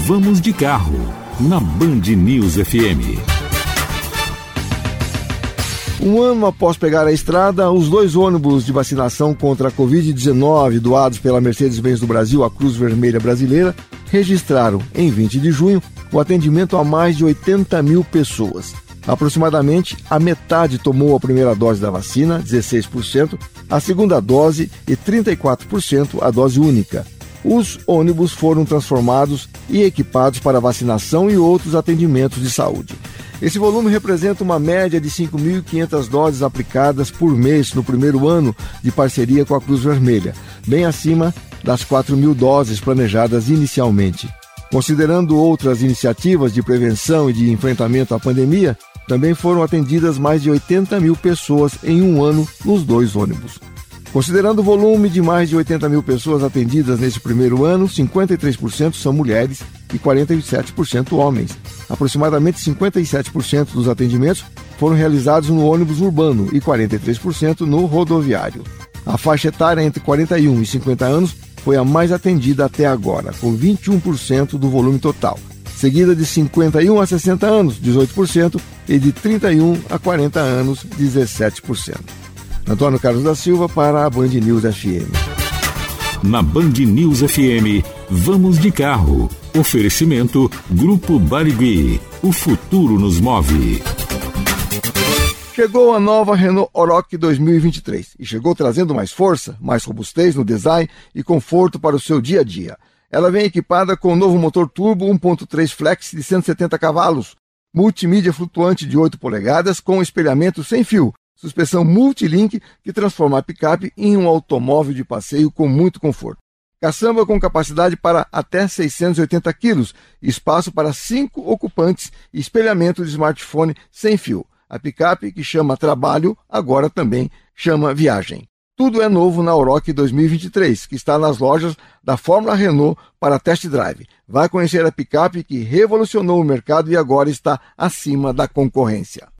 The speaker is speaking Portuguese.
Vamos de Carro, na Band News FM. Um ano após pegar a estrada, os 2 ônibus de vacinação contra a Covid-19 doados pela Mercedes-Benz do Brasil à Cruz Vermelha Brasileira registraram, em 20 de junho, o atendimento a mais de 80 mil pessoas. Aproximadamente a metade tomou a primeira dose da vacina, 16%, a segunda dose e 34% a dose única. Os ônibus foram transformados e equipados para vacinação e outros atendimentos de saúde. Esse volume representa uma média de 5.500 doses aplicadas por mês no primeiro ano de parceria com a Cruz Vermelha, bem acima das 4.000 doses planejadas inicialmente. Considerando outras iniciativas de prevenção e de enfrentamento à pandemia, também foram atendidas mais de 80 mil pessoas em um ano nos 2 ônibus. Considerando o volume de mais de 80 mil pessoas atendidas nesse primeiro ano, 53% são mulheres e 47% homens. Aproximadamente 57% dos atendimentos foram realizados no ônibus urbano e 43% no rodoviário. A faixa etária entre 41 e 50 anos foi a mais atendida até agora, com 21% do volume total, seguida de 51 a 60 anos, 18%, e de 31 a 40 anos, 17%. Antônio Carlos da Silva para a Band News FM. Na Band News FM, vamos de carro. Oferecimento Grupo Barigui. O futuro nos move. Chegou a nova Renault Oroch 2023 e chegou trazendo mais força, mais robustez no design e conforto para o seu dia a dia. Ela vem equipada com o novo motor turbo 1.3 Flex de 170 cavalos, multimídia flutuante de 8 polegadas com espelhamento sem fio, suspensão multilink que transforma a picape em um automóvel de passeio com muito conforto. Caçamba com capacidade para até 680 quilos, espaço para 5 ocupantes e espelhamento de smartphone sem fio. A picape que chama trabalho, agora também chama viagem. Tudo é novo na Oroch 2023, que está nas lojas da Fórmula Renault para test drive. Vai conhecer a picape que revolucionou o mercado e agora está acima da concorrência.